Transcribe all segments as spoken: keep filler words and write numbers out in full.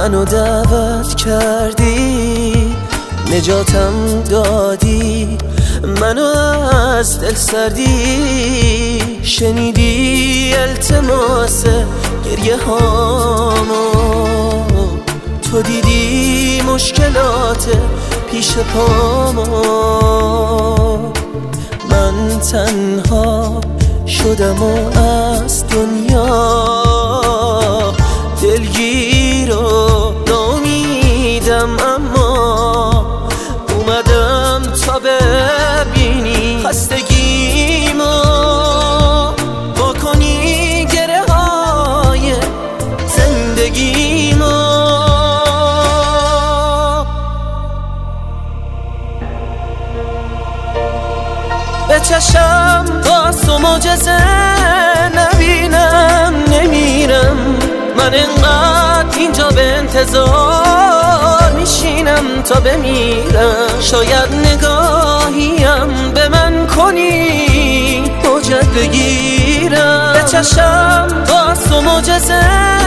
منو دعوت کردی، نجاتم دادی، منو از دل سردی، شنیدی التماس گریه هامو، تو دیدی مشکلات پیش پامو، من تنها شدم و از دنیا دلگیر و ناامیدم، اما اومدم تا ببینی خستگیمو، با کنی گره های زندگیمو. به چشم باز تو معجزه نبینم، نمیرم من انقدر اینجا به انتظار میشینم تا بمیرم، شاید نگاهیم به من کنی حجت بگیرم. به چشم باز تو معجزه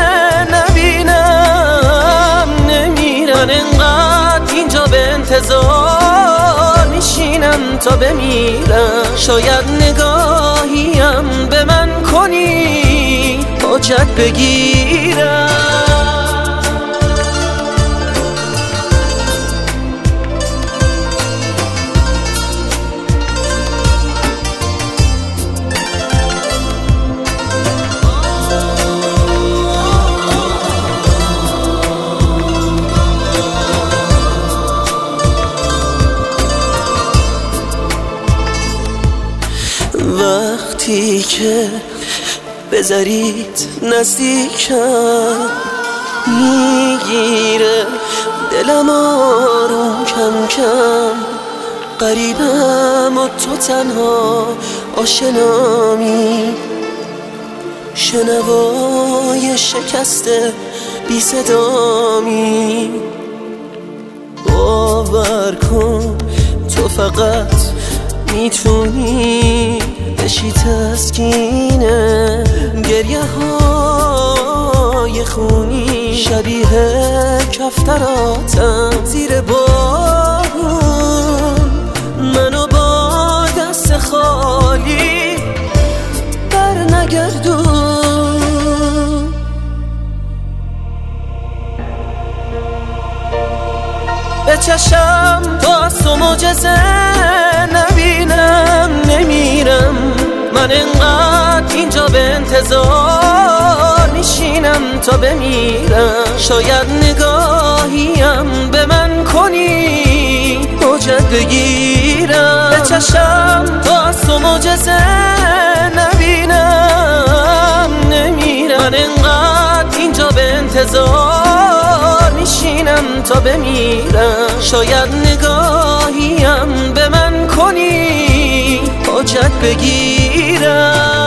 نبینم، نمیرم من انقدر اینجا به انتظار میشینم تا بمیرم، شاید نگاهیم به من کنی حجت بگیرم. وقتی که بذارید نزدیکم، میگیره دلم آروم کم کم، قریبم و تو تنها آشنامی، شنوای شکسته بی صدامی، باور کن تو فقط میتونی بشی تسکینه گریه های خونی، شبیه کفتراتم زیر بارون، منو با دست خالی بر نگردون. به چشم باز تو معجزه نبینم، نمیرم من انقدر اینجا به انتظار میشینم تا بمیرم، شاید نگاهیم به من کنی حجت بگیرم. به چشم باز تو معجزه نبینم، نمیرم من انقدر اینجا به انتظار میشینم تا بمیرم، شاید نگاهیم به من کنی حجت بگیرم.